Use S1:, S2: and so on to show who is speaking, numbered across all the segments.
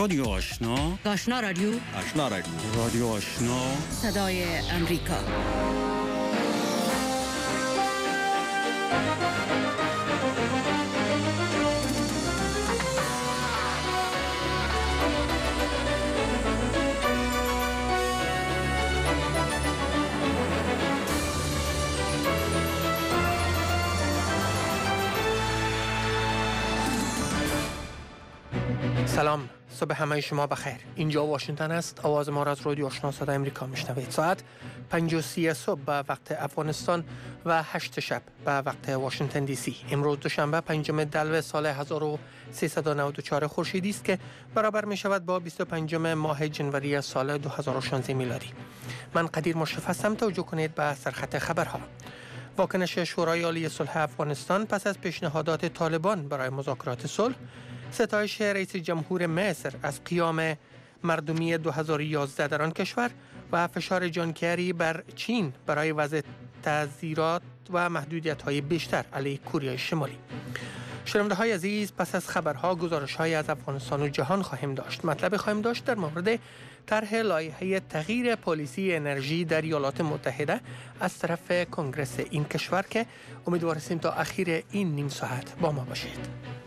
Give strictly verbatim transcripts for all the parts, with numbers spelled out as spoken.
S1: رادیو آشنا،
S2: آشنا رادیو،
S3: آشنا رادیو،
S1: رادیو آشنا،
S2: صدای امریکا.
S4: سلام، صبح همه شما بخیر. اینجا واشنگتن است. آواز ما را از رادیو آشنا صدای امریکا میشنوید. ساعت پنج و سی صبح به وقت افغانستان و هشت شب به وقت واشنگتن دی سی. امروز دوشنبه پنجم دلو سال هزار و سیصد و نود و چهار خورشیدی است که برابر می شود با بیست و پنجم ماه جنوری سال دو هزار و شانزده میلادی. من قدیر مشرف هستم. توجه کنید به سرخط خبرها. واکنش شورای عالی صلح افغانستان پس از پیشنهادات طالبان برای مذاکرات صلح، ستایش رئیس جمهور مصر از قیام مردمی دو هزار و یازده در آن کشور و فشار جان کری بر چین برای وضع تعزیرات و محدودیت‌های بیشتر علیه کره شمالی. شنونده های عزیز، پس از خبرها گزارش های از افغانستان و جهان خواهیم داشت. مطلب خواهیم داشت در مورد طرح لایحه تغییر پالیسی انرژی در ایالات متحده از طرف کنگره این کشور که امیدوار هستیم تا اخیر این نیم ساعت با ما باشید.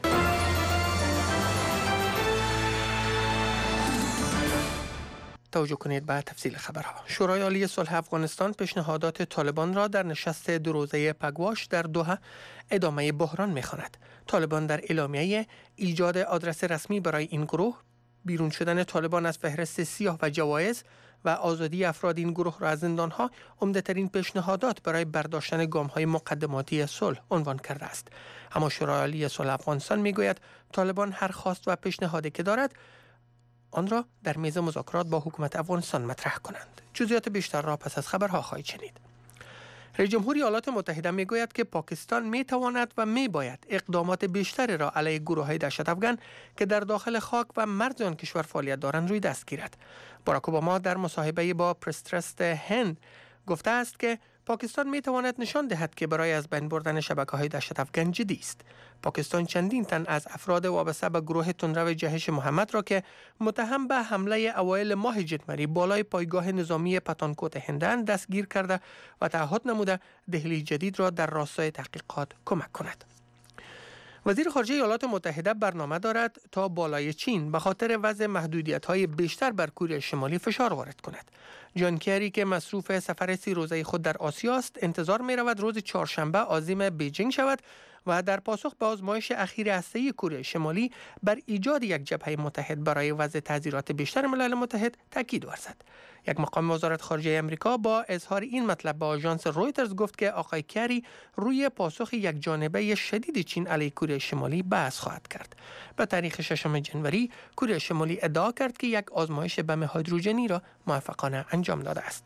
S4: توجه کنید به تفصیل خبرها. شورای عالی صلح افغانستان پیشنهادات طالبان را در نشست دو روزه پگواش در دوحه ادامه بحران می‌خواند. طالبان در اعلامیه ایجاد آدرس رسمی برای این گروه، بیرون شدن طالبان از فهرست سیاه و جوایز و آزادی افراد این گروه را از زندان‌ها عمده‌ترین پیشنهادات برای برداشتن گام‌های مقدماتی صلح عنوان کرده است. اما شورای عالی صلح افغانستان می‌گوید طالبان هر خواست و پیشنهادی که دارد آن را در میز مذاکرات با حکومت افغانستان مطرح کنند. جزئیات بیشتر را پس از خبرها خواهید شنید. رئیس جمهور ایالات متحده میگوید که پاکستان میتواند و میباید اقدامات بیشتری را علیه گروه‌های دهشت افغان که در داخل خاک و مرز آن کشور فعالیت دارند روی دست گیرد. باراک اوباما در مصاحبه با پرس ترست هند گفته است که پاکستان می تواند نشان دهد که برای از بین بردن شبکه‌های دهشت افغان جدی است. پاکستان چندین تن از افراد وابسته به گروه تندرو جهش محمد را که متهم به حمله اوایل ماه جنوری بالای پایگاه نظامی پتانکوت هندند دستگیر کرده و تعهد نموده دهلی جدید را در راستای تحقیقات کمک کند. وزیر خارجه ایالات متحده برنامه دارد تا بالای چین به خاطر وضع محدودیت‌های بیشتر بر کره شمالی فشار وارد کند. جان کری که مصروف سفر سی روزه خود در آسیا است، انتظار می‌رود روز چهارشنبه عازم بیجینگ شود و در پاسخ به آزمایش اخیر هسته‌ای کره شمالی بر ایجاد یک جبهه متحد برای وضع تعزیرات بیشتر ملل متحد تاکید ورزد. یک مقام وزارت خارجه آمریکا با اظهار این مطلب به آژانس رویترز گفت که آقای کری روی پاسخ یک جانبه شدید چین علیه کره شمالی بحث خواهد کرد. به تاریخ ششم جنوری کره شمالی ادعا کرد که یک آزمایش بم هیدروژنی را موفقانه انجام داده است.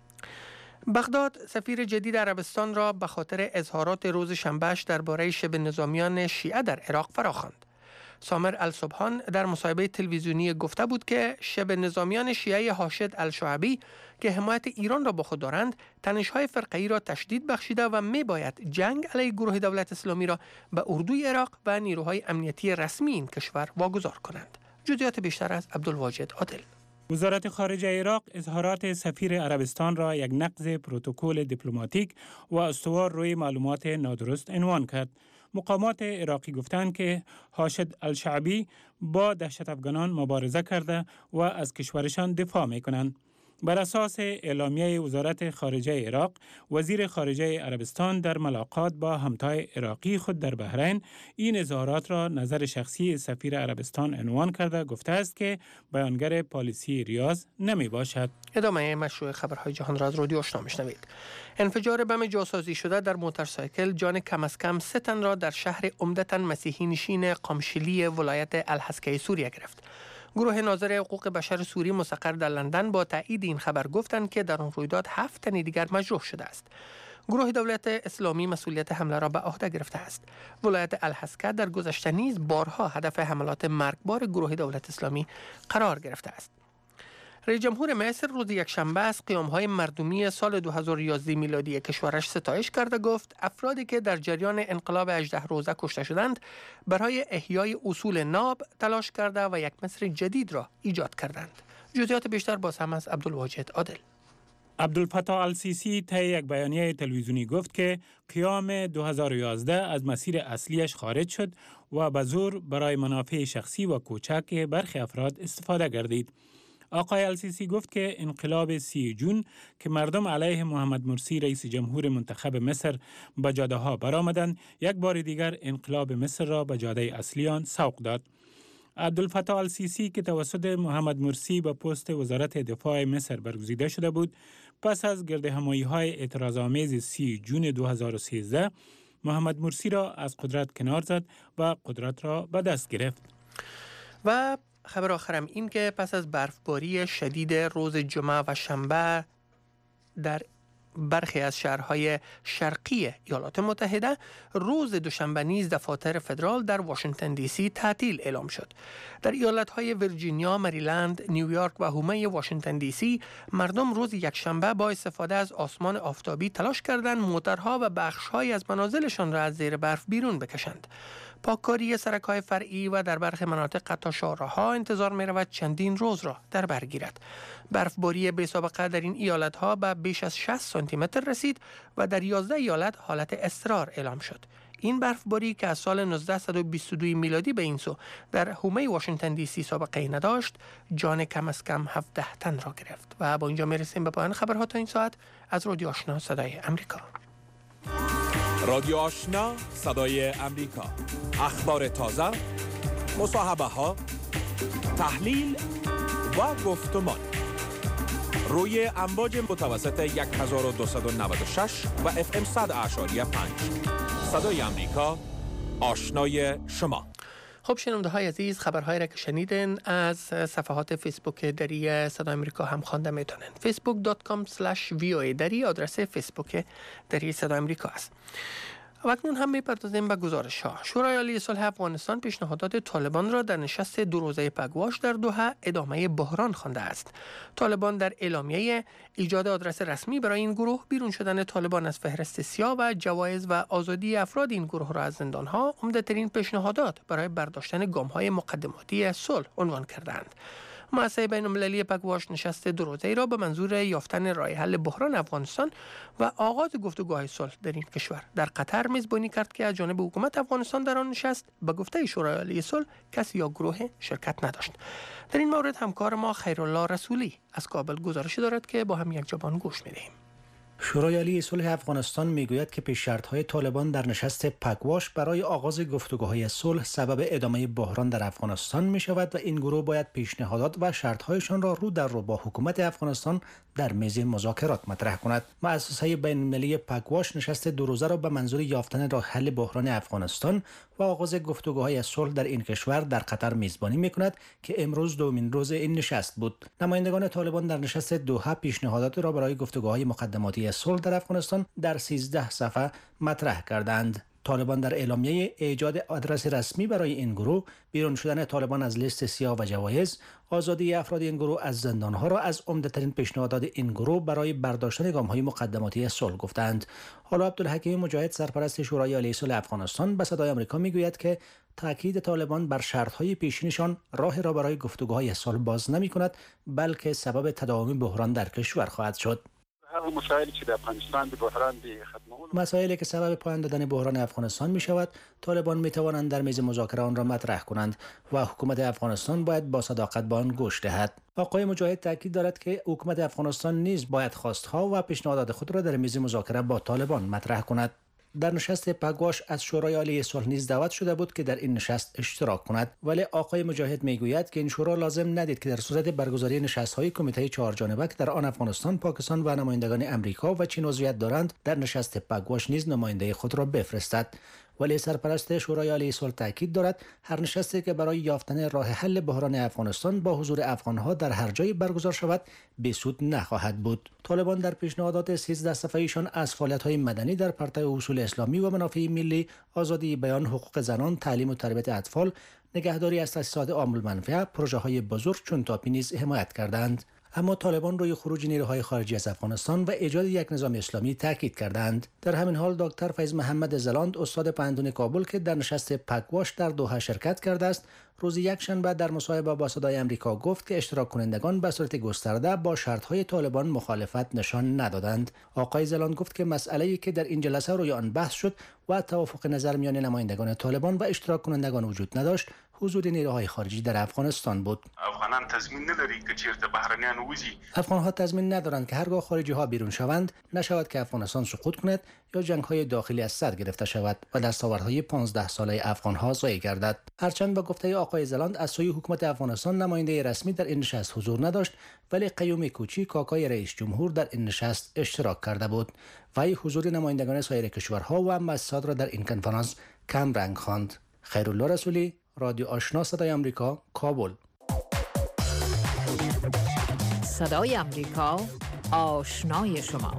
S4: بغداد سفیر جدید عربستان را به خاطر اظهارات روز شنبهش درباره شبه نظامیان شیعه در عراق فراخواند. سامر الصبحان در مصاحبه تلویزیونی گفته بود که شبه نظامیان شیعه حاشد الشعبی که حمایت ایران را با خود دارند، تنش‌های فرقه‌ای را تشدید بخشیده و می‌باید جنگ علیه گروه دولت اسلامی را به اردوی عراق و نیروهای امنیتی رسمی این کشور واگذار کنند. جزئیات بیشتر از عبدالواجد عادل.
S5: وزارت خارجه عراق اظهارات سفیر عربستان را یک نقض پروتکل دیپلماتیک و استوار روی معلومات نادرست عنوان کرد. مقامات عراقی گفتند که حاشد الشعبی با دهشت افغانان مبارزه کرده و از کشورشان دفاع می کنند. بر اساس اعلامیه وزارت خارجه عراق، وزیر خارجه عربستان در ملاقات با همتای عراقی خود در بحرین این اظهارات را نظر شخصی سفیر عربستان عنوان کرده گفته است که بیانگر پالیسی ریاض نمی باشد.
S4: ادامه مشروع خبرهای جهان را از رادیو آشنا میشنوید. انفجار بم جاسازی شده در موتورسایکل جان کم از کم سه تن را در شهر عمدتاً مسیحی نشین قامشلی ولایت الحسکه سوریه گرفت. گروه ناظر حقوق بشر سوری مستقر در لندن با تایید این خبر گفتند که در آن رویداد هفت تن دیگر مجروح شده است. گروه دولت اسلامی مسئولیت حمله را به عهده گرفته است. ولایت الحسکه در گذشته نیز بارها هدف حملات مرگبار گروه دولت اسلامی قرار گرفته است. رئیس جمهور مصر روز یکشنبه از قیام‌های مردمی سال دو هزار و یازده میلادی کشورش ستایش کرده گفت افرادی که در جریان انقلاب هجده روزه کشته شدند برای احیای اصول ناب تلاش کرده و یک مصر جدید را ایجاد کردند. جزئیات بیشتر باز هم از عبدالواجد عادل.
S5: عبدالفتاح السیسی طی یک بیانیه تلویزیونی گفت که قیام دو هزار و یازده از مسیر اصلیش خارج شد و به زور برای منافع شخصی و کوچک برخی افراد استفاده گردید. آقای السیسی گفت که انقلاب سی جون که مردم علیه محمد مرسی رئیس جمهور منتخب مصر به جاده ها برآمدند، یک بار دیگر انقلاب مصر را به جاده اصلی آن سوق داد. عبدالفتاح السیسی که توسط محمد مرسی به پست وزارت دفاع مصر برگزیده شده بود، پس از گردهمایی‌های اعتراض‌آمیز سی جون دو هزار و سیزده محمد مرسی را از قدرت کنار زد و قدرت را به دست گرفت.
S4: و خبر آخرم این که پس از برفباری شدید روز جمعه و شنبه در برخی از شهرهای شرقی ایالات متحده، روز دوشنبه نیز دفاتر فدرال در واشنگتن دی سی تعطیل اعلام شد. در ایالتهای ویرجینیا، مریلند، نیویورک و حومه واشنگتن دی سی مردم روز یکشنبه با استفاده از آسمان آفتابی تلاش کردند موترها و بخش‌های از منازلشان را از زیر برف بیرون بکشند. پاککاری سرک‌های فرعی و در برخی مناطق حتی شاهراه‌ها انتظار می‌رود چندین روز را در بر گیرد. برفباری بی‌سابقه در این ایالت‌ها به بیش از شصت سانتی متر رسید و در یازده ایالت حالت اضطرار اعلام شد. این برفباری که از سال نوزده و بیست و دو میلادی به این سو در حومه واشنگتن دی سی سابقه نداشت، جان کم از کم هفده تن را گرفت. و با اینجا میرسیم به پایان خبرها تا این ساعت. از رادیو آشنا صدای امریکا.
S3: رادیو آشنا صدای امریکا، اخبار تازه، مصاحبه ها، تحلیل و گفتمان روی امواج متوسط هزار و دویست و نود و شش و اف ام صد اشاری پنج. صدای امریکا، آشنای شما.
S4: خب شنونده های عزیز، خبرهایی را که شنیدین از صفحات فیسبوک دری صدای امریکا هم خوانده میتونن. فیسبوک دات کام اسلش وی او ای دری آدرس فیسبوک دری صدای امریکا است. و اکنون هم میپردازیم به گزارش ها. شورای عالی صلح افغانستان پیشنهادات طالبان را در نشست دو روزه پگواش در دوحه ادامه بحران خوانده است. طالبان در اعلامیه ایجاد آدرس رسمی برای این گروه، بیرون شدن طالبان از فهرست سیاه و جوایز و آزادی افراد این گروه را از زندانها عمده‌ترین پیشنهادات برای برداشتن گام‌های مقدماتی صلح عنوان کردند. مؤسسه بین‌المللی پگواش نشست دو روزه‌ای را به منظور یافتن راه حل بحران افغانستان و آغاز گفتگوهای صلح در این کشور در قطر میزبانی کرد که از جانب حکومت افغانستان در آن نشست به گفته شورای عالی صلح کسی یا گروه شرکت نداشت. در این مورد همکار ما خیرالله رسولی از کابل گزارشی دارد که با هم یک جبان گوش می‌دهیم.
S6: شورای عالی صلح افغانستان میگوید که پیش شرط‌های طالبان در نشست پگواش برای آغاز گفتگوهای صلح سبب ادامه بحران در افغانستان می‌شود و این گروه باید پیشنهادات و شرط‌هایشان را رو در رو با حکومت افغانستان در میز مذاکرات مطرح کند. مؤسسه بین‌المللی پگواش نشست دو روزه را به منظور یافتن راه حل بحران افغانستان و آغاز گفتگوهای صلح در این کشور در قطر میزبانی می‌کند که امروز دومین روز این نشست بود. نمایندگان طالبان در نشست دوحه پیشنهادات را برای گفتگوهای مقدماتی صلح در افغانستان در سیزده صفحه مطرح کردند. طالبان در اعلامیه ایجاد آدرس رسمی برای این گروه، بیرون شدن طالبان از لیست سیاه و جوایز، آزادی افراد این گروه از زندانها را از عمده‌ترین پیشنهادات این گروه برای برداشتن گام‌های مقدماتی صلح گفتند. حالا عبدالحکیم مجاهد، سرپرست شورای عالی صلح افغانستان، به صدای آمریکا میگوید که تاکید طالبان بر شرط‌های پیشینشان راه را برای گفتگوهای صلح باز نمی‌کند، بلکه سبب تداوم بحران در کشور خواهد شد.
S7: مسائلی که در افغانستان به بحران به ختمول
S6: مسائلی که سبب پایان دادن بحران افغانستان می شود، طالبان می توانند در میز مذاکره آن را مطرح کنند و حکومت افغانستان باید با صداقت به آن گوش دهد. آقای مجاهد تاکید دارد که حکومت افغانستان نیز باید خواستها و پیشنهادات خود را در میز مذاکره با طالبان مطرح کند. در نشست پگواش از شورای عالی صلح نیز دعوت شده بود که در این نشست اشتراک کند، ولی آقای مجاهد میگوید که این شورا لازم ندید که در صورت برگزاری نشست‌های کمیته چهار جانبه که در آن افغانستان، پاکستان و نمایندگان امریکا و چین عضویت دارند، در نشست پگواش نیز نماینده خود را بفرستد. ولی سرپرست شورای عالی صلح تاکید دارد هر نشستی که برای یافتن راه حل بحران افغانستان با حضور افغانها در هر جایی برگزار شود بیسود نخواهد بود. طالبان در پیشنهادات سیزده صفحه‌ایشان از فعالیت‌های مدنی در پرتو اصول اسلامی و منافع ملی، آزادی بیان، حقوق زنان، تعلیم و تربیت اطفال، نگهداری از تأسیسات عام المنفعه، پروژه‌های بزرگ چون تاپی نیز حمایت کردند. اما طالبان روی خروج نیروهای خارجی از افغانستان و ایجاد یک نظام اسلامی تاکید کردند. در همین حال دکتر فیض محمد زلاند استاد پانتون کابل که در نشست پکواش در دوحه شرکت کرده است، روز یکشنبه در مصاحبه با صدای آمریکا گفت که اشتراک کنندگان به صورت گسترده با شرط‌های طالبان مخالفت نشان ندادند. آقای زلاند گفت که مسئله‌ای که در این جلسه روی آن بحث شد و توافق نظر میان نمایندگان طالبان و اشتراک کنندگان وجود نداشت، حضور نیروهای خارجی در افغانستان بود.
S8: افغانان تضمین نداری که چیرته بهرنیان وزی
S6: افغان‌ها تضمین ندارند که هرگاه خارجی ها بیرون شوند نشود که افغانستان سقوط کند یا جنگ‌های داخلی از سر گرفته شود و دستاوردهای پانزده ساله افغان‌ها ضایع گردد. هرچند به گفته آقای زلاند از سوی حکومت افغانستان نماینده رسمی در این نشست حضور نداشت، ولی قیوم کوچی کاکای رئیس جمهور در این نشست اشتراک کرده بود. وی حضور نمایندگان سایر کشورها و مؤسسات را در این کنفرانس کم رنگ خواند. خیرالله رسولی، رادیو آشنا صدای آمریکا، کابل.
S9: صدای آمریکا، آشنای شما.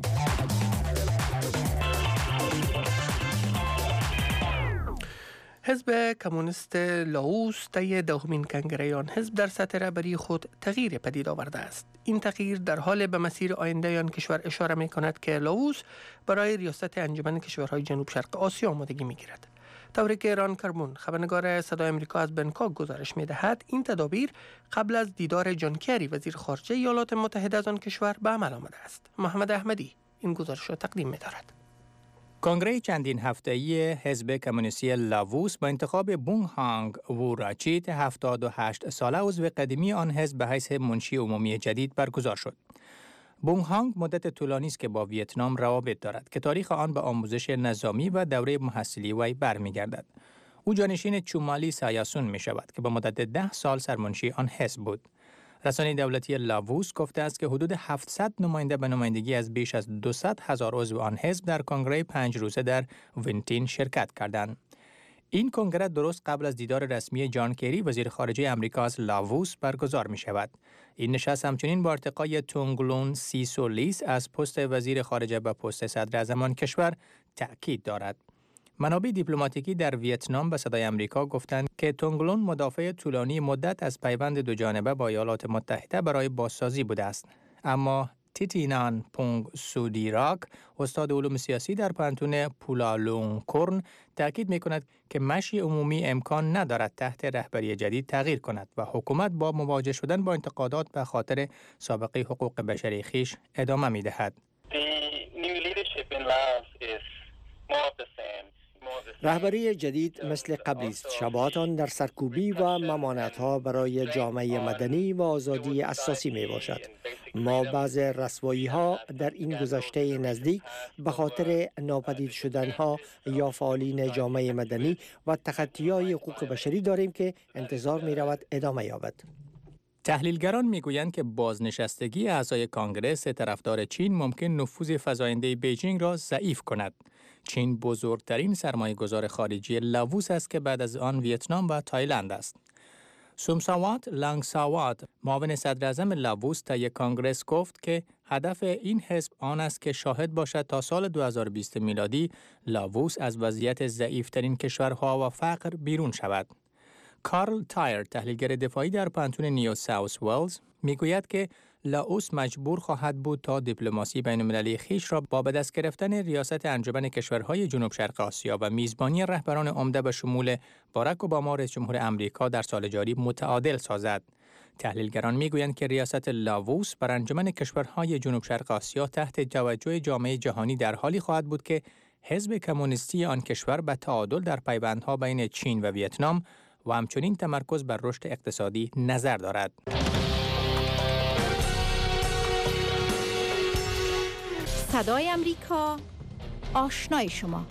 S4: حزب کمونیست لاوس طی دومین کنگره آن حزب در سطح رهبری خود تغییر پدید آورده است. این تغییر در حال به مسیر آینده آن کشور اشاره می کند که لاوس برای ریاست انجمن کشورهای جنوب شرق آسیا آمادگی می گیرد. طوری که ران کرمون خبرنگار صدای آمریکا از بنکاک گزارش می دهد، این تدابیر قبل از دیدار جان کری وزیر خارجه ایالات متحده از آن کشور به عمل آمده است. محمد احمدی این گزارش را تقدیم می دارد.
S10: کنگره چندین هفته‌ای حزب کمونیستی لاووس با انتخاب بونگهانگ ووراچیت هفتاد و هشت ساله عضو قدیمی آن حزب به حیث منشی عمومی جدید برگزار شد. بونگهانگ مدت طولانی است که با ویتنام روابط دارد که تاریخ آن به آموزش نظامی و دوره محصلی وی برمیگردد. او جانشین چومالی سایاسون می شود که با مدت ده سال سرمنشی آن حزب بود. رسانه دولتی لاووس گفته است که حدود هفتصد نماینده به نمایندگی از بیش از دویست هزار عضو آن حزب در کنگره پنج روزه در وینتین شرکت کردند. این کنگره درست قبل از دیدار رسمی جان کری وزیر خارجه امریکا از لاووس برگزار می شود. این نشست همچنین با ارتقای تونگلون سیسولیس از پست وزیر خارجه به پست صدر اعظم آن کشور تأکید دارد. منابع دیپلماتیکی در ویتنام به صدای آمریکا گفتند که تونگلون مدافع طولانی مدت از پیوند دو جانبه با ایالات متحده برای بازسازی بوده است. اما تیتینان پونگ سودیراک، استاد علوم سیاسی در پانتون پولالونکورن، تأکید می‌کند که مشی عمومی امکان ندارد تحت رهبری جدید تغییر کند و حکومت با مواجه شدن با انتقادات به خاطر سابقه حقوق بشری خویش ادامه می‌دهد.
S11: رهبری جدید مثل قبلی است. شباهت آن در سرکوبی و ممانعت‌ها برای جامعه مدنی و آزادی اساسی می باشد. ما بعض رسوایی‌ها در این گذشته نزدیک به خاطر ناپدید شدن‌ها یا فعالین جامعه مدنی و تخطی‌های حقوق بشری داریم که انتظار می‌رود ادامه یابد.
S10: تحلیلگران میگویند که بازنشستگی اعضای کانگرس طرفدار چین ممکن نفوذ فزاینده بیجینگ را ضعیف کند. چین بزرگترین سرمایه‌گذار خارجی لاووس است که بعد از آن ویتنام و تایلند است. سومساوات لانگساوات، معاون صدر اعظم لاووس طی کانگرس گفت که هدف این حزب آن است که شاهد باشد تا سال دو هزار و بیست میلادی لاووس از وضعیت ضعیف‌ترین کشورها و فقر بیرون شود. کارل تایر، تحلیلگر دفاعی در پانتون نیو ساوث ولز، میگوید که لاوس مجبور خواهد بود تا دیپلماسی بین‌المللی خویش را با به دست گرفتن ریاست انجمن کشورهای جنوب شرق آسیا و میزبانی رهبران عمده به شمول باراک اوباما رئیس جمهور امریکا در سال جاری متعادل سازد. تحلیلگران میگویند که ریاست لاووس بر انجمن کشورهای جنوب شرق آسیا تحت توجه جامعه جهانی در حالی خواهد بود که حزب کمونیستی آن کشور به تعادل در پیوندها بین چین و ویتنام و همچنین تمرکز بر رشد اقتصادی نظر دارد.
S9: صدای آمریکا، آشنای شما.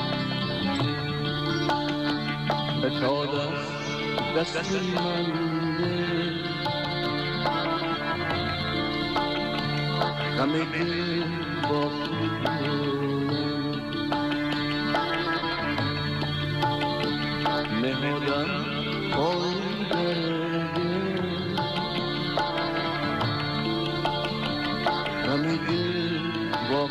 S12: دست من غم دل با نهادم پای درده غم دل با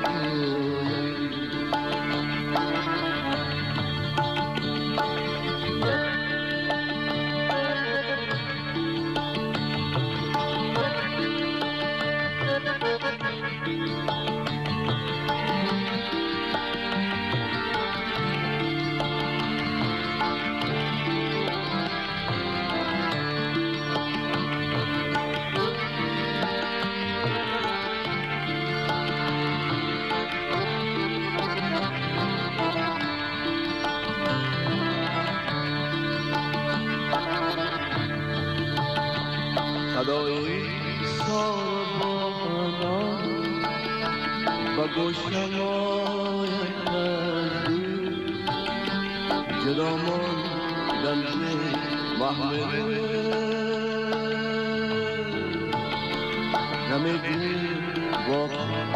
S12: صدای ساربانا و گوشم آید از جدا ماندم ز محمل غم دل با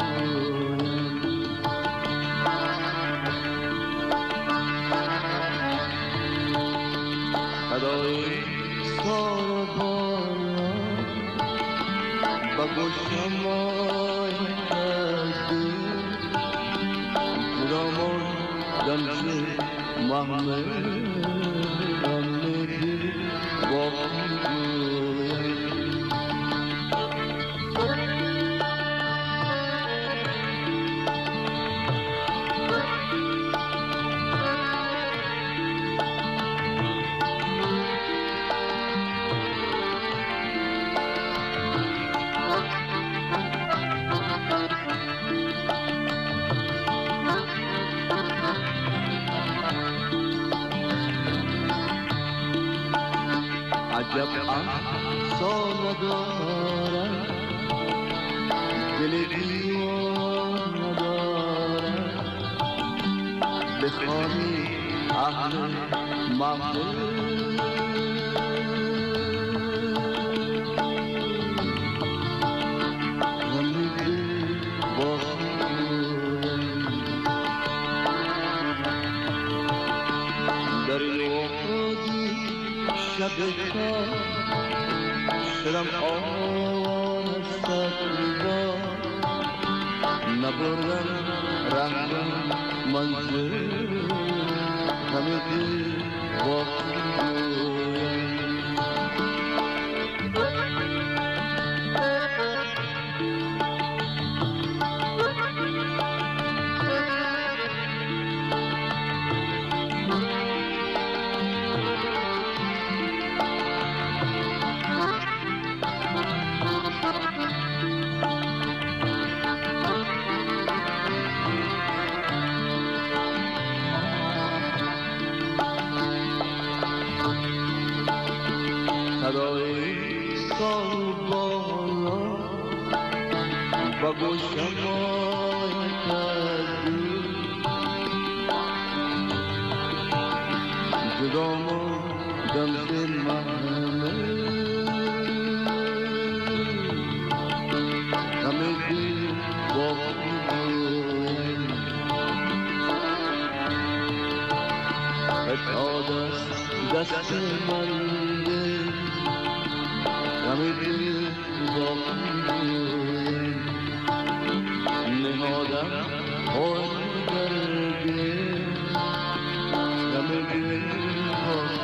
S12: صدای ساربانا و گوشم آید از جدا ماندم ز محمل غم دل با عجب افسانه دارد دل دیوانه دارد بخوانی اهل محفل غم دل با در وادی شب تا شدم آستر با نبردم رهنم منزل غم دل با صدای ساربانا و گوشم آید از جدا ماندم ز محمل غم دل با فتاد از دست من غم دل با نهادم پای درده غم دل با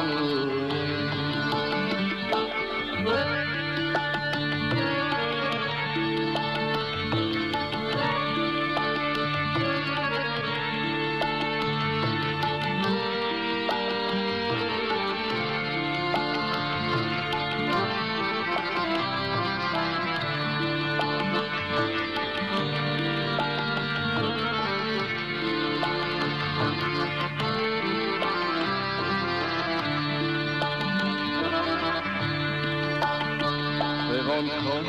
S12: پیغام کن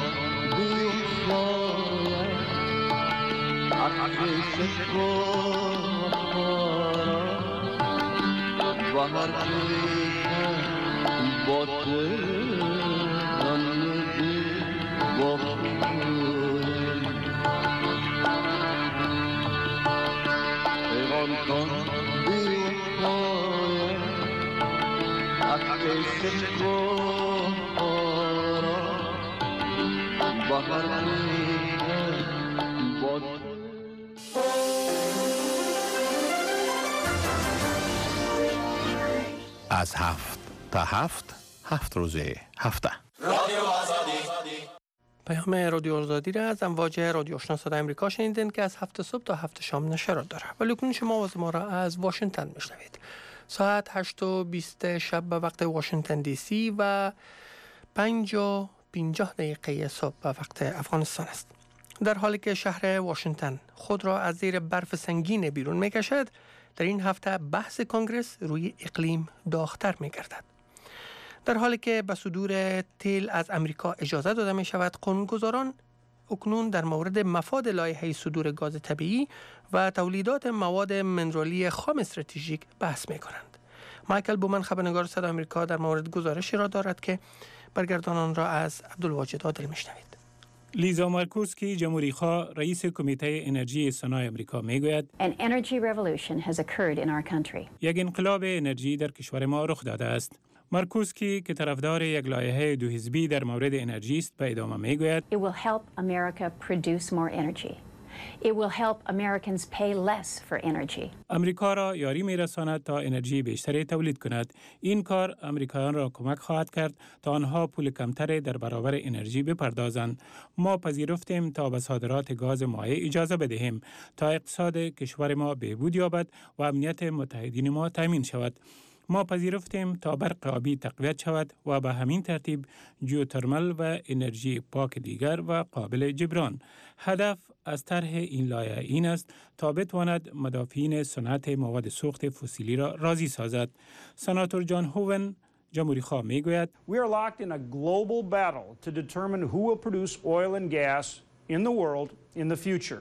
S12: بیوشاید عقل سکوارا و هر که با ترانگی با خواهیم پیغام کن بیوفایم حق سکوه آرا با هر با
S13: از هفت تا هفت هفت روزه هفته
S4: رادیو آزادی. پیام رادیو آزادی را از امواج رادیو آشنا صدای آمریکا شنیدین که از هفت صبح تا هفت شام نشرات داره. ولی کنون شما آواز ما را از واشنگتن میشنوید. ساعت هشت و بیست شب به وقت واشنگتن دی سی و پنج و پنجاه دقیقه صبح به وقت افغانستان است. در حالی که شهر واشنگتن خود را از زیر برف سنگین بیرون میکشد، در این هفته بحث کنگرس روی اقلیم داغ‌تر می‌گردد. در حالی که به صدور تیل از امریکا اجازه داده می شود، قانونگذاران اکنون در مورد مفاد لایحه صدور گاز طبیعی و تولیدات مواد منرالی خام استراتژیک بحث می کنند. مایکل بومن خبرنگار صدای آمریکا در مورد گزارشی را دارد که برگردانان را از عبدالواجد عادل می شنوید.
S5: لیزا مارکوسکی جمهوری خواه رئیس کمیته انرژی صنایع آمریکا میگوید
S14: An energy revolution has occurred in our country.
S5: یک انقلاب انرژی در کشور ما رخ داده است. مارکوسکی که طرفدار یک لایحه دو حزبی در مورد انرژی است به ادامه میگوید
S14: It will help America produce more energy. It will help Americans pay less for energy.
S5: امریکا را یاری می‌رساند تا انرژی بیشتری تولید کند. این کار امریکایان را کمک خواهد کرد تا آنها پول کمتری در برابر انرژی بپردازند. ما پذیرفتیم تا به صادرات گاز مایع اجازه بدهیم تا اقتصاد کشور ما بهبود یابد و امنیت متحدین ما تامین شود. ما پذیرفتیم تا برق آبی تقویت شود و به همین ترتیب جیوترمال و انرژی پاک دیگر و قابل جبران. هدف از طرح این لایحه این است تا بتواند مدافعین صنعت مواد سوخت فسیلی را راضی سازد. سناتور جان هوون جمهوری خواه میگوید
S15: We are locked in a global battle to determine who will produce oil and gas in the world in the future.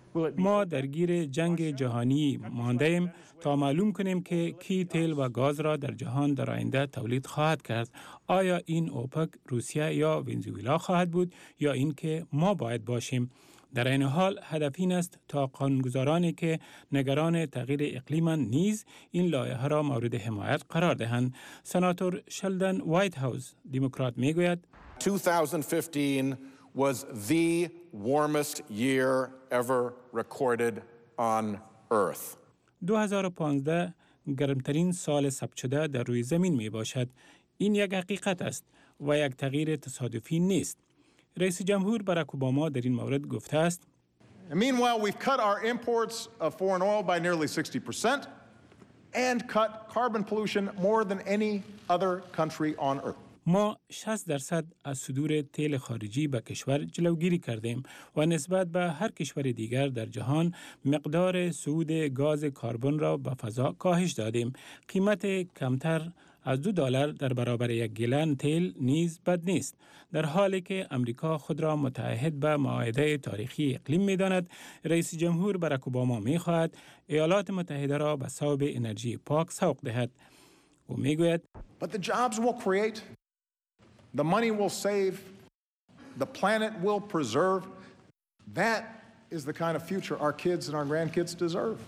S5: ما درگیر جنگ جهانی مانده ایم تا معلوم کنیم که کی تیل و گاز را در جهان در آینده تولید خواهد کرد. آیا این اوپک، روسیه یا ونزوئلا خواهد بود یا اینکه ما باید باشیم؟ در این حال هدف این است تا قانونگذارانی که نگران تغییر اقلیم نیز این لایحه را مورد حمایت قرار دهند. سناتور شلدن وایت هاوس دموکرات میگوید
S16: two thousand fifteen was the warmest year ever recorded on earth.
S5: دو هزار و پانزده گرمترین سال ثبت شده در روی زمین می باشد. این یک حقیقت است و یک تغییر تصادفی نیست. رئیس جمهور باراک اوباما در این مورد گفته است
S17: Meanwhile, we've cut our imports of foreign oil by nearly sixty percent and cut carbon pollution more than any other country on earth.
S5: ما شصت درصد از صدور تیل خارجی به کشور جلوگیری کردیم و نسبت به هر کشور دیگر در جهان مقدار صعود گاز کربن را به فضا کاهش دادیم. قیمت کمتر از دو دلار در برابر یک گلن تیل نیز بد نیست. در حالی که امریکا خود را متعهد به معاهده تاریخی اقلیم می‌داند، رئیس جمهور باراک اوباما می‌خواهد ایالات متحده را به صوب انرژی پاک سوق دهد. او می‌گوید
S17: But the jobs will create, the money will save, the planet will preserve. That is the kind of future our kids and our grandkids deserve.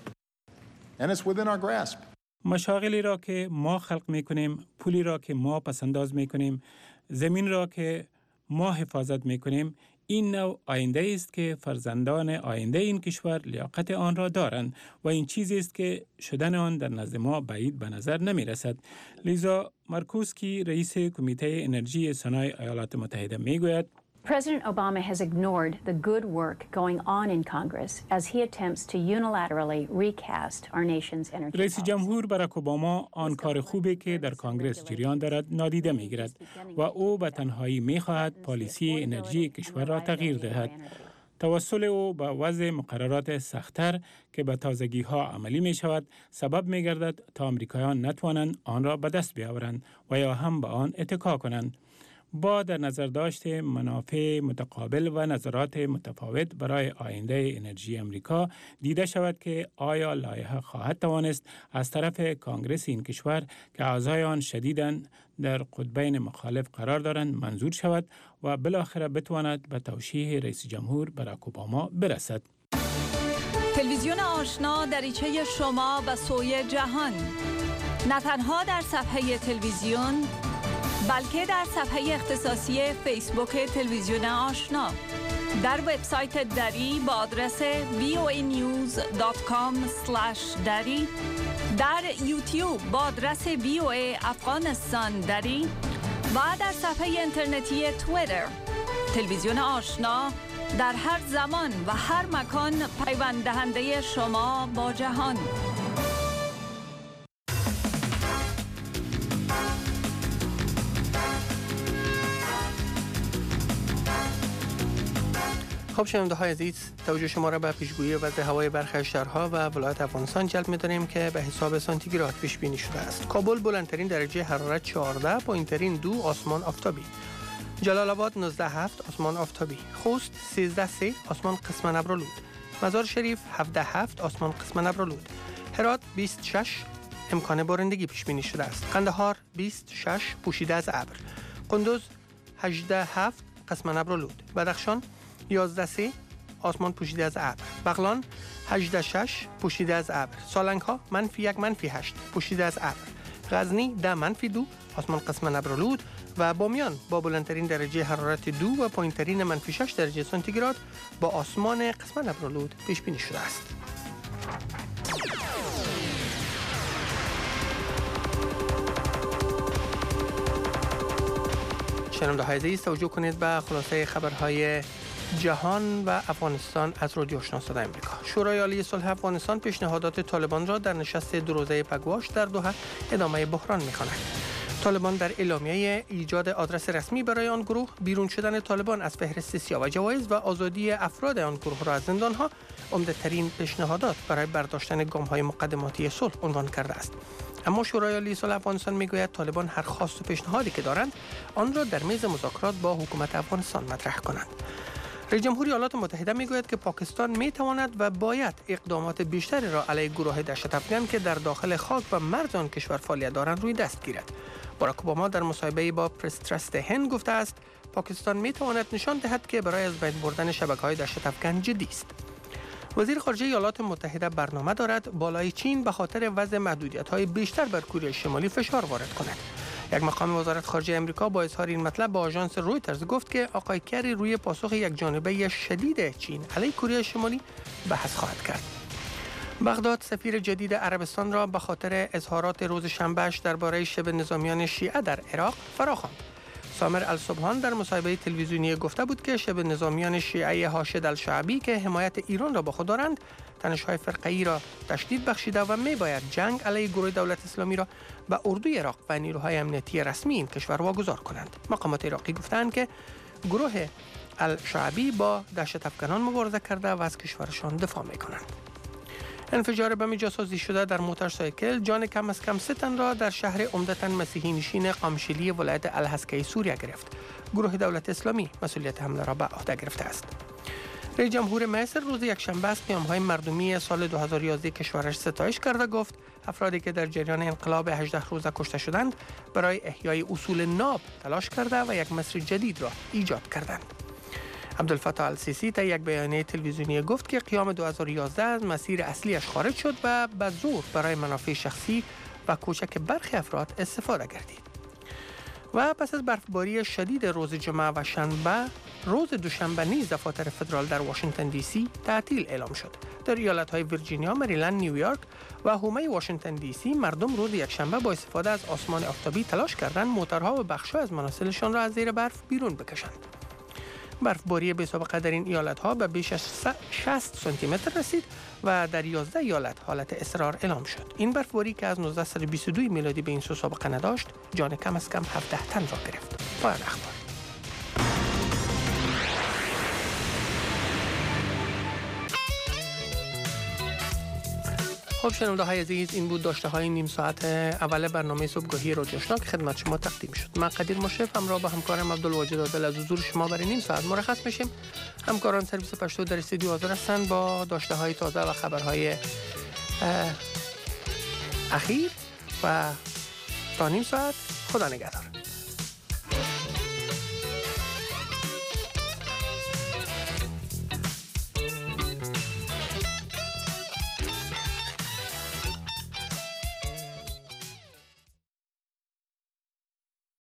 S17: And it's within our grasp.
S5: مشاغلی را که ما خلق می‌کنیم، پولی را که ما پسنداز می‌کنیم، زمین را که ما حفاظت می‌کنیم، این نوع آینده است که فرزندان آینده این کشور لیاقت آن را دارند و این چیزی است که شدن آن در نزد ما بعید به نظر نمی‌رسد. لیزا مارکوسکی رئیس کمیته انرژی صنایع ایالات متحده میگوید
S14: President Obama has ignored the good work going on in Congress as he attempts to unilaterally recast our nation's energy policy.
S5: رئیس جمهور باراک اوباما آن کار خوبی که در کانگرس جریان دارد نادیده می‌گیرد و او به تنهایی می‌خواهد پالیسی انرژی کشور را تغییر دهد. توسل او به وضع مقررات سخت‌تر که به تازگی‌ها عملی می‌شود سبب می‌گردد تا آمریکایان نتوانند آن را به دست بیاورند و یا هم به آن اتکا کنند. با در نظر داشت منافع متقابل و نظرات متفاوت برای آینده انرژی امریکا دیده شود که آیا لایحه خواهد توانست از طرف کانگرس این کشور که اعضای آن شدیداً در قطبین مخالف قرار دارند منظور شود و بالاخره بتواند به توشیح رئیس جمهور باراک اوباما برسد.
S18: تلویزیون آشنا دریچه شما و سوی جهان، نه تنها در صفحه تلویزیون بلکه در صفحه اختصاصی فیسبوک تلویزیون آشنا، در وبسایت دری با آدرس وی او ای نیوز دات کام اسلش دری، در یوتیوب با آدرس وی او ای افغانستان دری و در صفحه اینترنتی توییتر. تلویزیون آشنا در هر زمان و هر مکان پیوند دهنده شما با جهان.
S4: خب شنونده های عزیز، توجه شما را به پیشگویی وضع هوای برخی شهرها و ولایت افغانستان جلب می‌داریم که به حساب سانتیگراد پیش بینی شده است. کابل بلندترین درجه حرارت چهارده، پایین‌ترین دو، آسمان آفتابی. جلال آباد نوزده هفت، آسمان آفتابی. خوست سیزده سه، آسمان قسماً ابرآلود. مزار شریف هفده هفت، آسمان قسماً ابرآلود. هرات بیست و شش، امکان بارندگی پیش بینی شده است. قندهار بیست و شش، پوشیده از ابر. قندوز هجده هفت، قسماً ابرآلود. بدخشان یازده سه، آسمان پوشیده از ابر. بغلان هجده شش، پوشیده از ابر. سالنگ ها منفی یک، منفی هشت، پوشیده از ابر. غزنی ده، منفی دو، آسمان قسماً ابرآلود. و بامیان با بلندترین درجه حرارت دو و پایین‌ترین منفی شش درجه سانتیگراد با آسمان قسماً ابرآلود پیش بینی شده است. شنونده های عزیز، توجه کنید به خلاصه خبرهای جهان و افغانستان از رادیو آشنا صدای آمریکا. شورای عالی صلح افغانستان پیشنهادات طالبان را در نشست دو روزه پگواش در دوحه ادامه بحران می‌خواند. طالبان در اعلامیه ایجاد آدرس رسمی برای آن گروه، بیرون شدن طالبان از فهرست سیاه و جوایز و آزادی افراد آن گروه را از زندانها عمده‌ترین پیشنهادات برای برداشتن گام‌های مقدماتی صلح عنوان کرده است. اما شورای عالی صلح افغانستان میگوید طالبان هر خواست و پیشنهادی که دارند آن را در میز مذاکرات با حکومت افغانستان مطرح کنند. رئیس جمهوری ایالات متحده میگوید که پاکستان میتواند و باید اقدامات بیشتری را علیه گروه دهشت افکن که در داخل خاک و مرز آن کشور فعالیت دارند روی دست گیرد. باراک اوباما در مصاحبه‌ای با پرس ترست هند گفته است پاکستان میتواند نشان دهد که برای از بین بردن شبکه‌های دهشت افکن جدی است. وزیر خارجه ایالات متحده برنامه دارد بالای چین به خاطر وضع محدودیت‌های بیشتر بر کره شمالی فشار وارد کند. یک مقام وزارت خارجه امریکا با اظهار این مطلب با آژانس رویترز گفت که آقای کری روی پاسخ یک جانبه شدید چین علیه کره شمالی بحث خواهد کرد. بغداد سفیر جدید عربستان را به خاطر اظهارات روز شنبهش درباره شبه نظامیان شیعه در عراق فراخواند. سامر الصبحان در مصاحبه تلویزیونی گفته بود که شبه نظامیان شیعه حاشد الشعبی که حمایت ایران را با خود دارند، تنش‌های فرقه‌ای را تشدید بخشیده و می‌باید جنگ علیه گروه دولت اسلامی را به اردوی عراق و نیروهای امنیتی رسمی این کشور واگذار کنند. مقامات عراقی گفتند که گروه الشعبی با دهشت افکنان مبارزه کرده و از کشورشان دفاع می‌کنند. انفجار بم جاسازی شده در موتورسایکل جان کم از کم سه تن را در شهر عمدتاً مسیحی نشین قامشلی ولایت الحسکه سوریه گرفت. گروه دولت اسلامی مسئولیت حمله را به عهده گرفته است. رئیس جمهور مصر روز یکشنبه از قیام‌های مردمی سال دو هزار و یازده کشورش ستایش کرده گفت افرادی که در جریان انقلاب هجده روزه کشته شدند برای احیای اصول ناب تلاش کرده و یک مصر جدید را ایجاد کردند. عبدالفتاح السیسی در یک بیانیه تلویزیونی گفت که قیام دو هزار و یازده از مسیر اصلیش خارج شد و به زور برای منافع شخصی و کوچک برخی افراد استفاده گردید. و پس از برفباری شدید روز جمعه و شنبه، روز دوشنبه نیز دفاتر فدرال در واشنگتن دی سی تعطیل اعلام شد. در ایالت‌های ویرجینیا، مریلند، نیویورک و حومه واشنگتن دی سی مردم روز یکشنبه با استفاده از آسمان آفتابی تلاش کردند موتورها و بخش‌ها از منازلشان را از زیر برف بیرون بکشند. برفباری بی‌سابقه در این ایالت‌ها به بیش از شصت سانتی متر رسید و در یازده ایالت حالت اضطرار اعلام شد. این برفباری که از نوزده بیست و دو میلادی به این سو سابقه نداشت، جان کم از کم هفده تن را گرفت. پایان اخبار. خب شنونده های عزیز، این بود داشته های نیم ساعت اول برنامه صبحگاهی رادیو آشنا که خدمت شما تقدیم شد. من قدیر مشرف همراه با همکارم عبدالواجد عادل از حضور شما برای نیم ساعت مرخص میشیم. همکاران سرویس پشتو در استودیو حاضر هستند با داشته های تازه و خبرهای اخیر و تا نیم ساعت خدا نگهدار.